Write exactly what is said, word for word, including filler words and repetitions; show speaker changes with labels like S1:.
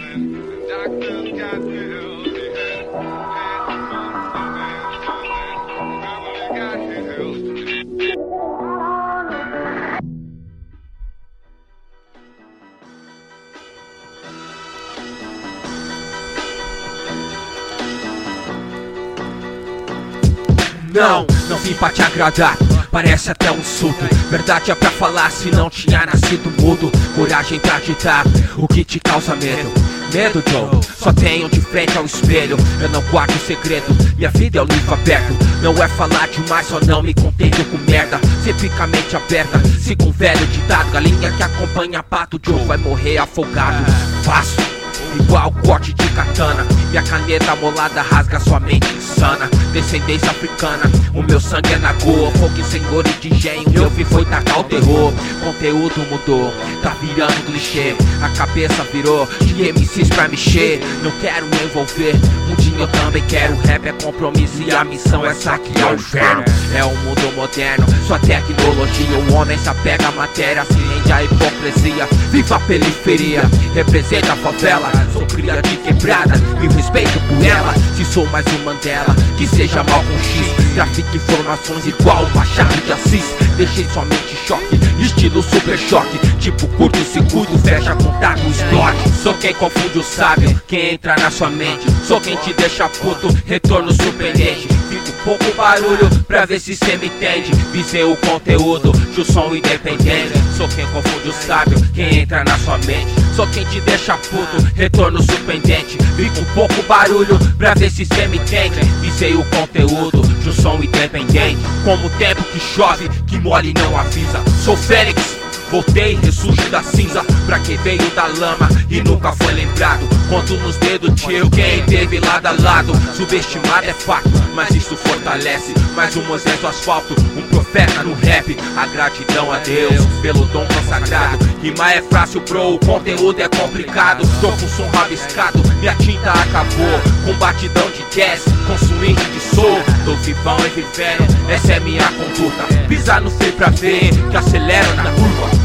S1: Não, não vim pra te agradar, parece até um insulto. Verdade é pra falar se não tinha nascido mudo. Coragem pra ditar o que te causa medo. Medo, Joe, só tenho de frente ao espelho. Eu não guardo segredo, minha vida é o livro aberto. Não é falar demais, só não me contento com merda. Cê fica a mente aberta, siga um velho ditado. Galinha que acompanha pato, Joe vai morrer afogado. Fácil, igual corte de katana. Minha caneta molada rasga sua mente insana. Descendência africana, o meu sangue é na goa. Fogo senhor e de engenho, eu vi foi tacar o terror. Conteúdo mudou, tá virando clichê. A cabeça virou de M Cs pra mexer. Não quero me envolver, um dia eu também quero. Rap é compromisso e a missão é saquear o inferno. É um mundo moderno, sua tecnologia. O homem se apega à matéria, se rende à hipocrisia. Viva a periferia, representa a favela. Sou cria de quebrada, me respeito por ela. Se sou mais um Mandela, que seja mal com X. Trafique informações igual o Machado de Assis. Deixei somente choque, estilo super choque. Tipo curto circuito, fecha contato, explode. Sou quem confunde o sábio, quem entra na sua mente. Sou quem te deixa puto, retorno surpreendente. Fico pouco barulho pra ver se cê me entende. Visei o conteúdo de um som independente. Sou quem confunde o sábio, quem entra na sua mente. Sou quem te deixa puto, retorno surpreendente. Fico um pouco barulho pra ver se cê me entende. Visei o conteúdo de um som independente. Como o tempo que chove, que mole não avisa. Sou Fênix, voltei, ressurgi da cinza. Pra quem veio da lama e nunca foi lembrado. Conto nos dedos, tio, quem teve lado a lado. Subestimado é fato, mas isso fortalece. Mais um Moisés do asfalto, um profeta no rap. A gratidão a Deus pelo dom consagrado. Rimar é fácil, bro, o conteúdo é complicado. Tô com som rabiscado, minha tinta acabou. Com batidão de jazz, com swing de soul. Tô vivão e vivendo, essa é minha conduta. Pisar no freio pra ver que acelero na curva.